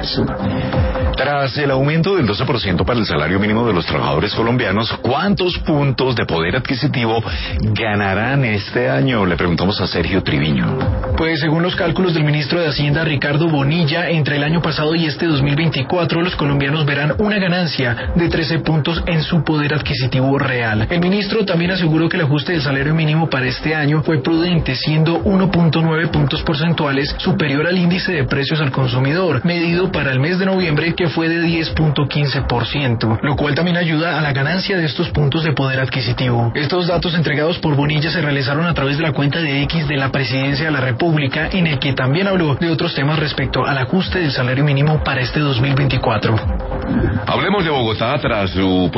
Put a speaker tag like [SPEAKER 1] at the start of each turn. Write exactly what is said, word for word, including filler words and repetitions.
[SPEAKER 1] Tras el aumento del doce por ciento para el salario mínimo de los trabajadores colombianos, ¿cuántos puntos de poder adquisitivo ganarán este año? Le preguntamos a Sergio Triviño.
[SPEAKER 2] Pues según los cálculos del ministro de Hacienda, Ricardo Bonilla, entre el año pasado y este dos mil veinticuatro, los colombianos verán una ganancia de trece puntos en su poder adquisitivo real. El ministro también aseguró que el ajuste del salario mínimo para este año fue prudente, siendo uno punto nueve puntos porcentuales superior al índice de precios al consumidor, medido para el mes de noviembre, que fue de diez punto quince por ciento, lo cual también ayuda a la ganancia de estos puntos de poder adquisitivo. Estos datos entregados por Bonilla se realizaron a través de la cuenta de X de la Presidencia de la República, en el que también habló de otros temas respecto al ajuste del salario mínimo para este dos mil veinticuatro.
[SPEAKER 3] Hablemos de Bogotá tras su